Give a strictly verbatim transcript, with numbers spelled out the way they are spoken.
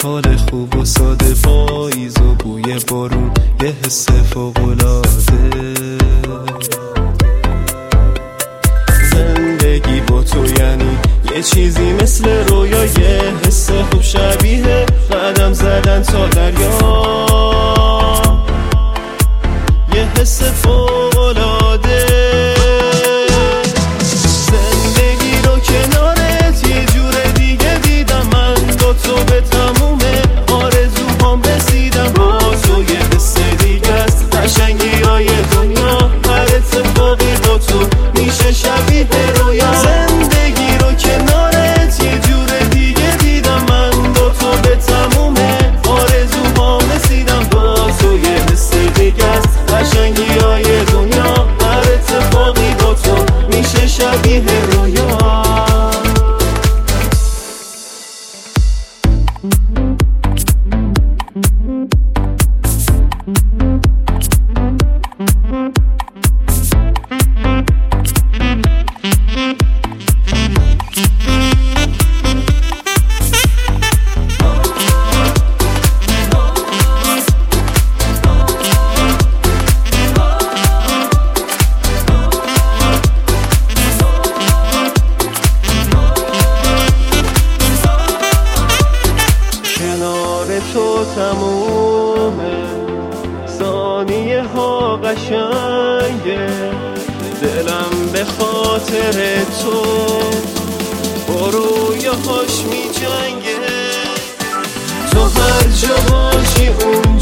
حال خوب و ساده، پاییز و بوی بارون، یه حس فوق‌العاده. زندگی با تو یعنی یه چیزی مثل رویا، یه حس خوب شبیه قدم زدن تا دریا، یه حس فوق‌العاده. زندگی رو کنارت یه جور دیگه دیدم، من با تو به تموم آرزوهام رسیدم. با تو یه حس دیگه است، قشنگی های دنیا، هر اتفاقی با تو میشه شبیه رویا. زندگی رو کنارت یه جور دیگه دیدم، من با تو به تموم آرزوهام رسیدم. با تو یه حس دیگه است، قشنگی های دنیا، هر اتفاقی با تو میشه شبیه رویا. تو تمومه ثانیه ها قشنگه، دلم به خاطر تو با رویاهاش می جنگه. تو هر جا باشی اون